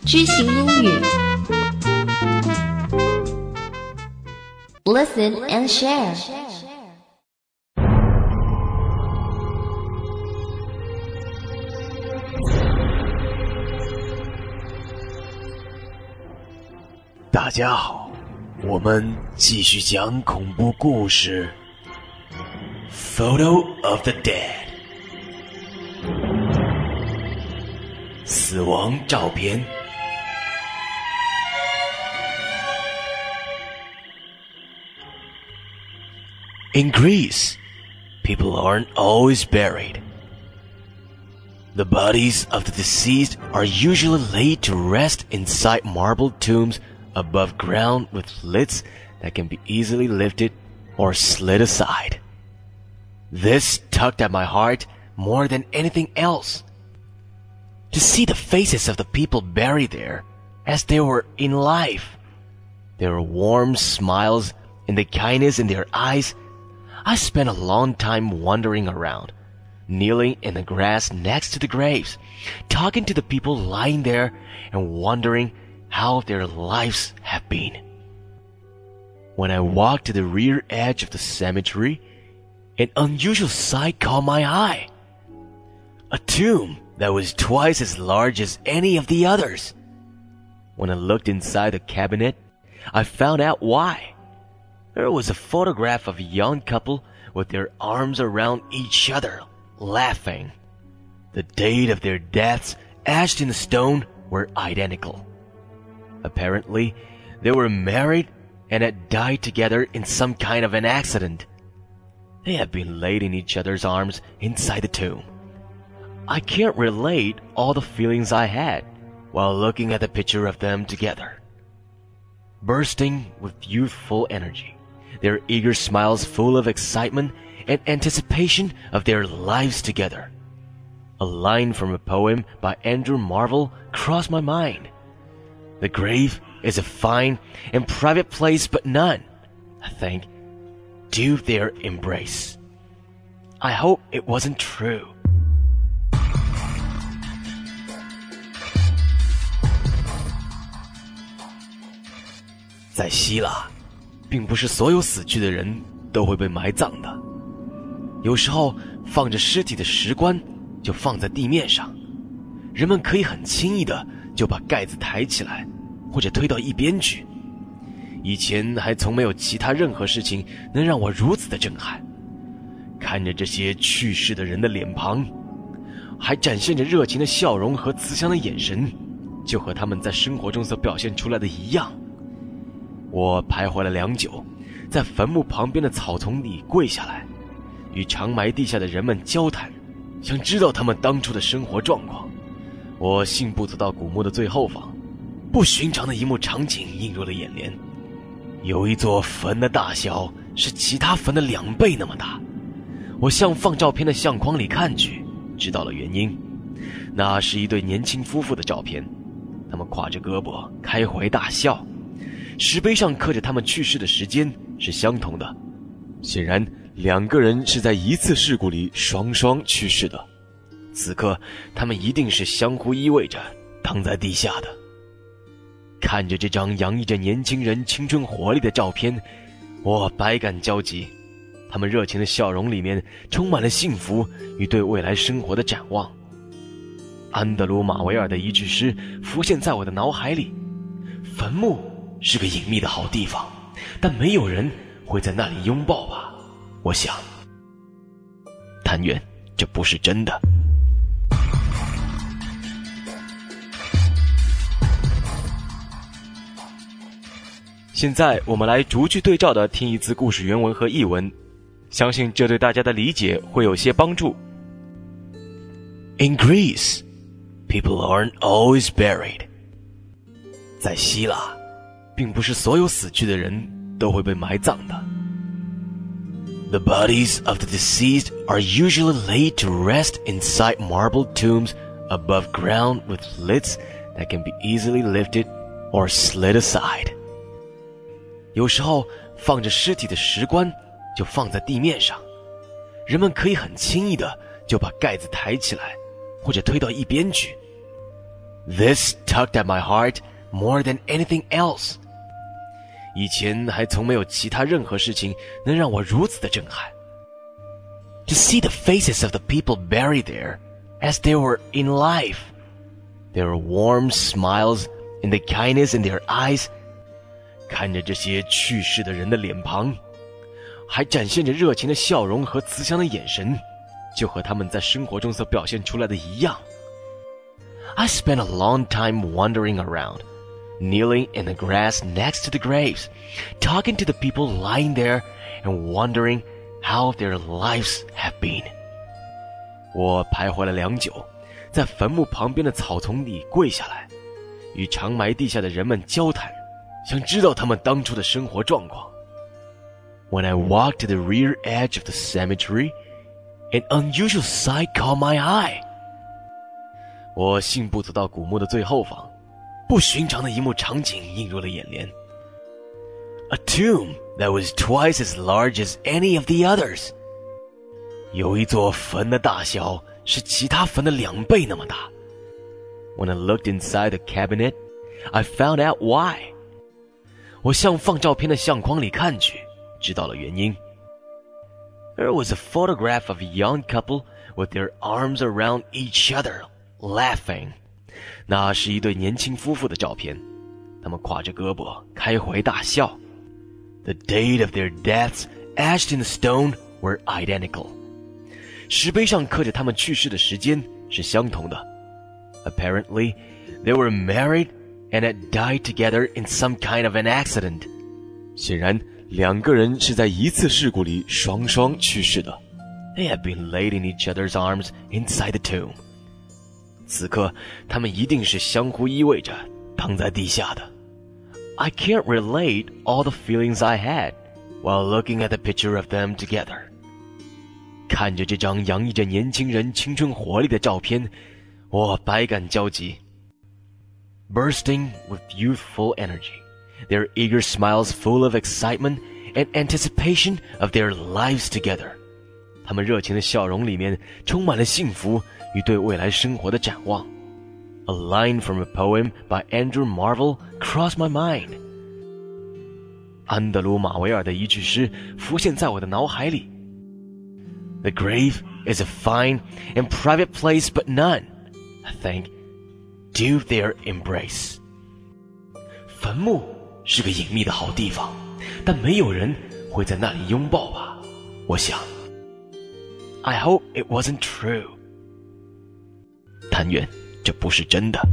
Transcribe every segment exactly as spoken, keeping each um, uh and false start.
知行英语 Listen and share. 大家好，我们继续讲恐怖故事 Photo of the Dead 死亡照片。In Greece, people aren't always buried. The bodies of the deceased are usually laid to rest inside marble tombs above ground with lids that can be easily lifted or slid aside. This tugged at my heart more than anything else. To see the faces of the people buried there as they were in life, their warm smiles and the kindness in their eyes, I spent a long time wandering around, kneeling in the grass next to the graves, talking to the people lying there and wondering how their lives have been. When I walked to the rear edge of the cemetery, an unusual sight caught my eye. A tomb that was twice as large as any of the others. When I looked inside the cabinet, I found out why. There was a photograph of a young couple with their arms around each other, laughing. The date of their deaths etched in the stone were identical. Apparently, they were married and had died together in some kind of an accident. They had been laid in each other's arms inside the tomb. I can't relate all the feelings I had while looking at the picture of them together. Bursting with youthful energy, their eager smiles full of excitement and anticipation of their lives together. A line from a poem by Andrew Marvell crossed my mind. The grave is a fine and private place, but none, I think, do their embrace. I hope it wasn't true. 在希腊，并不是所有死去的人都会被埋葬的。有时候，放着尸体的石棺就放在地面上，人们可以很轻易的就把盖子抬起来，或者推到一边去。以前还从没有其他任何事情能让我如此的震撼。看着这些去世的人的脸庞，还展现着热情的笑容和慈祥的眼神，就和他们在生活中所表现出来的一样。我徘徊了良久，在坟墓旁边的草丛里跪下来，与长埋地下的人们交谈，想知道他们当初的生活状况。我信步走到古墓的最后方，不寻常的一幕场景映入了眼帘。有一座坟的大小是其他坟的两倍那么大。我向放照片的相框里看去，知道了原因。那是一对年轻夫妇的照片，他们挎着胳膊开怀大笑，石碑上刻着他们去世的时间是相同的。显然两个人是在一次事故里双双去世的，此刻他们一定是相互依偎着躺在地下的。看着这张洋溢着年轻人青春活力的照片，我百感交集。他们热情的笑容里面充满了幸福与对未来生活的展望。安德鲁·马维尔的一句诗浮现在我的脑海里：坟墓是个隐秘的好地方，但没有人会在那里拥抱吧。我想，但愿这不是真的。现在我们来逐句对照地听一次故事原文和译文，相信这对大家的理解会有些帮助。In Greece, people aren't always buried. 在希腊，并不是所有死去的人都会被埋葬的。The bodies of the deceased are usually laid to rest inside marble tombs above ground with lids that can be easily lifted or slid aside. 有时候放着尸体的石棺就放在地面上，人们可以很轻易的就把盖子抬起来，或者推到一边去。 This tugged at my heart more than anything else. 以前还从没有其他任何事情能让我如此的震撼。To see the faces of the people buried there as they were in life, their warm smiles and the kindness in their eyes, 看着这些去世的人的脸庞，还展现着热情的笑容和慈祥的眼神，就和他们在生活中所表现出来的一样。I spent a long time wandering around, kneeling in the grass next to the graves, talking to the people lying there and wondering how their lives have been. 我徘徊了良久，在坟墓旁边的草丛里跪下来，与长埋地下的人们交谈，想知道他们当初的生活状况。When I walked to the rear edge of the cemetery, an unusual sight caught my eye. 我信步走到古墓的最后方，不寻常的一幕场景映入了眼帘。A tomb that was twice as large as any of the others. 有一座坟的大小是其他坟的两倍那么大。When I looked inside the cabinet, I found out why. 我向放照片的相框里看去，知道了原因。There was a photograph of a young couple with their arms around each other, laughing. 那是一对年轻夫妇的照片，他们挎着胳膊，开怀大笑。The date of their deaths, etched in the stone, were identical. 石碑上刻着他们去世的时间是相同的。Apparently, they were married and had died together in some kind of an accident. 显然，两个人是在一次事故里双双去世的。They had been laid in each other's arms inside the tomb. 此刻，他们一定是相互依偎着，躺在地下的。I can't relate all the feelings I had while looking at the picture of them together. 看着这张洋溢着年轻人青春活力的照片，我百感交集。Bursting with youthful energy, their eager smiles full of excitement and anticipation of their lives together. 他们热情的笑容里面充满了幸福与对未来生活的展望。A line from a poem by Andrew Marvell crossed my mind. 安德鲁·马维尔的一句诗浮现在我的脑海里。The grave is a fine and private place, but none, I think, do their embrace. 坟墓是个隐秘的好地方，但没有人会在那里拥抱吧？我想。I hope it wasn't true. 但愿这不是真的。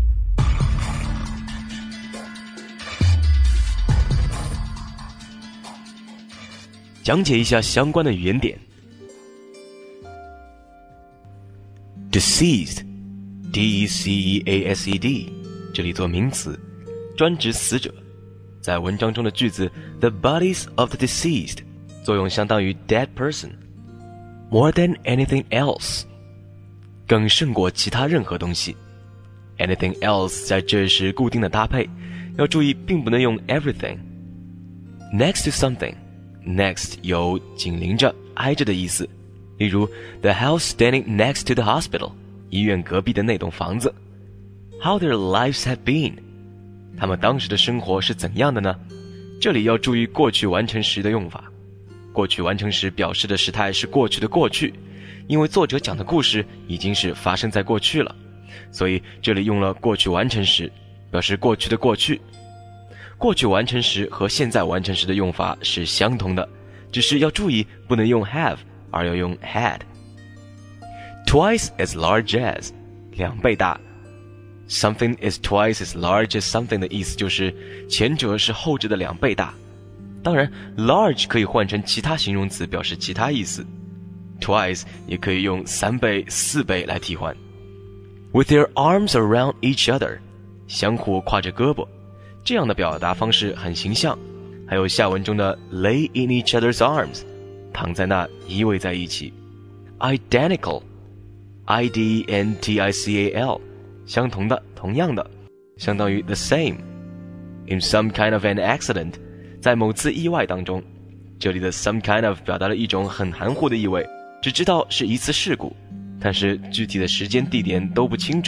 讲解一下相关的语言点。Deceased, D E C E A S E D, 这里做名词，专指死者。在文章中的句子 The bodies of the deceased 作用相当于 dead person. More than anything else, 更胜过其他任何东西。Anything else 在这是固定的搭配，要注意并不能用 everything. Next to something, next 有紧邻着、挨着的意思。例如 The house standing next to the hospital, 医院隔壁的那栋房子。How their lives have been, 他们当时的生活是怎样的呢？这里要注意过去完成时的用法。过去完成时表示的时态是过去的过去，因为作者讲的故事已经是发生在过去了，所以这里用了过去完成时，表示过去的过去。过去完成时和现在完成时的用法是相同的，只是要注意不能用 have， 而要用 had. Twice as large as, 两倍大。Something is twice as large as something 的意思就是前者是后者的两倍大。当然 large 可以换成其他形容词表示其他意思， twice 也可以用三倍、四倍来替换。With their arms around each other, 相互挎着胳膊，这样的表达方式很形象。还有下文中的 lay in each other's arms, 躺在那依偎在一起。Identical, I D E N T I C A L, 相同的、同样的，相当于 the same. In some kind of an accident, 在某次意外当中，这里的 some kind of 表达了一种很含糊的意味，只知道是一次事故，但是具体的时间地点都不清楚，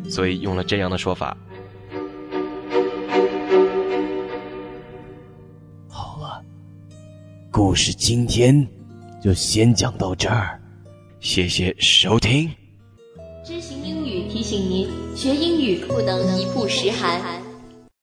所以用了这样的说法。好了，故事今天就先讲到这儿，谢谢收听。 知行英语提醒您，学英语不能一曝十寒。